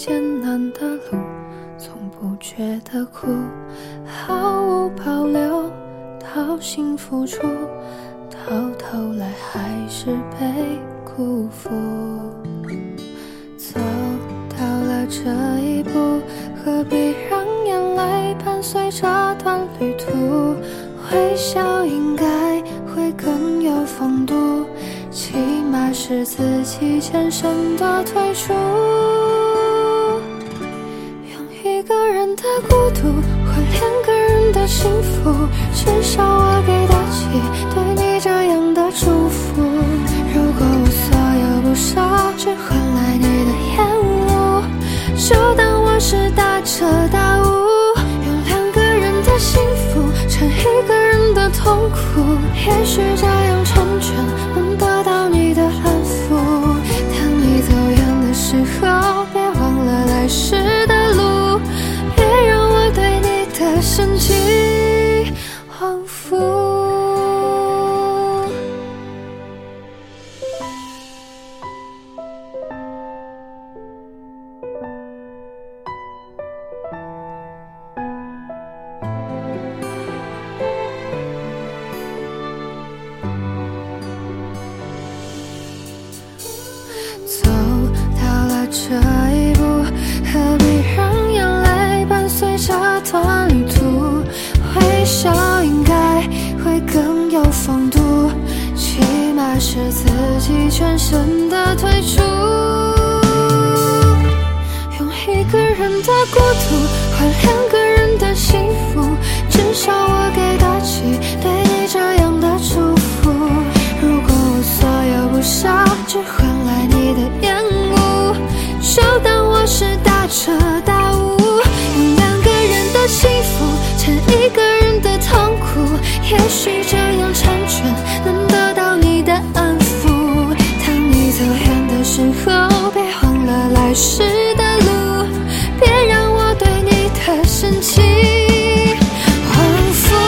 艰难的路，从不觉得苦，毫无保留到幸福处，到头来还是被辜负。走到了这一步，何必让眼泪伴随这段旅途？微笑应该会更有风度，起码是自己坚守的退出。用一个人的孤独换两个人的幸福，至少我给得起对你这样的祝福。如果我所有不舍只换来你的厌恶，就当我是大彻大悟。用两个人的幸福撑一个人的痛苦，也许这样成全能得到你的安抚。当你走远的时候，别忘了来时的路，别让我对你的深情辜负。走到了这一步，何必让眼泪伴随这段旅途？微笑应该会更有风度，起码是自己全身的退出。用一个人的孤独换两个人的幸福，至少我给得起对你这样的祝福。如果我所有不舍只换来你的厌恶，就当我是大彻大悟。用两个人的幸福撑一个人的痛苦，也许这样成全能得到你的安抚。当你走远的时候，别忘了来时的路，别让我对你的深情辜负。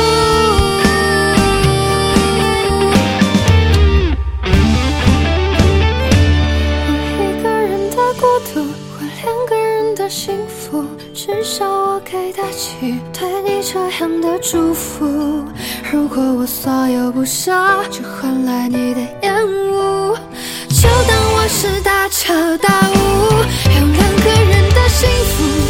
幸福，至少我给得起对你这样的祝福。如果我所有不舍只换来你的厌恶，就当我是大彻大悟。用两个人的幸福